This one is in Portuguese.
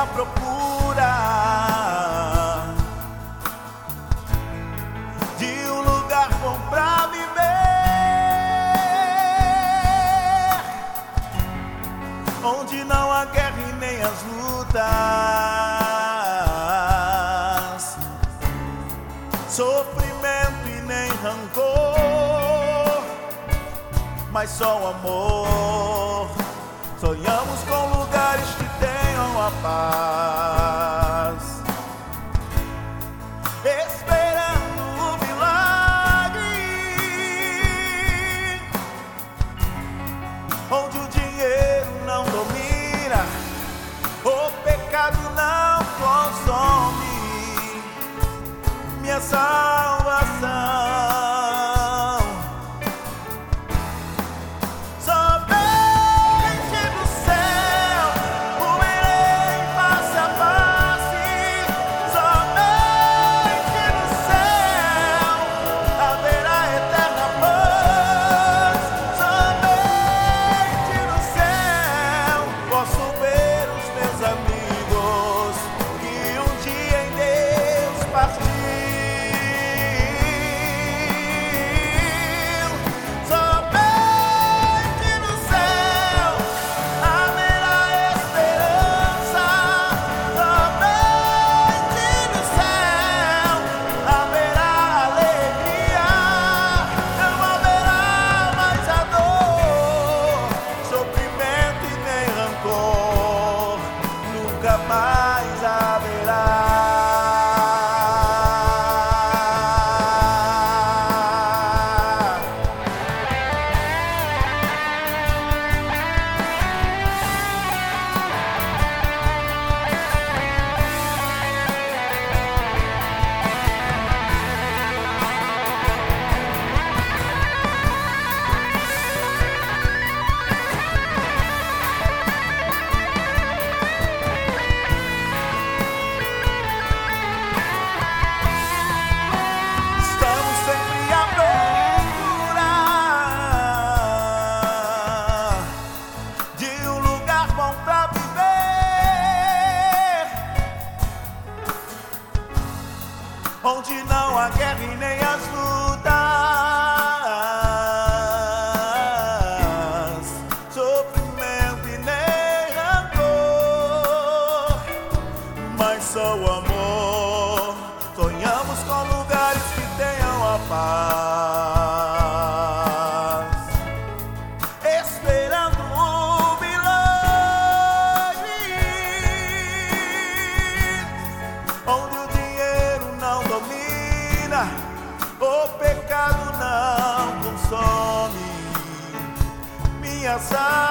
à procura de um lugar bom pra viver, onde não há guerra e nem as lutas, sofrimento e nem rancor, mas só o amor. Sonhamos com lugares que tenham a paz, esperando o milagre, onde o dinheiro não domina, o pecado não consome minha salvação. Mais haverá. Onde não há guerra e nem as lutas, sofrimento e nem rancor, mas só o amor. Sonhamos com lugares que tenham a paz, esperando o milagre, onde o não domina, o pecado não consome minha salvação.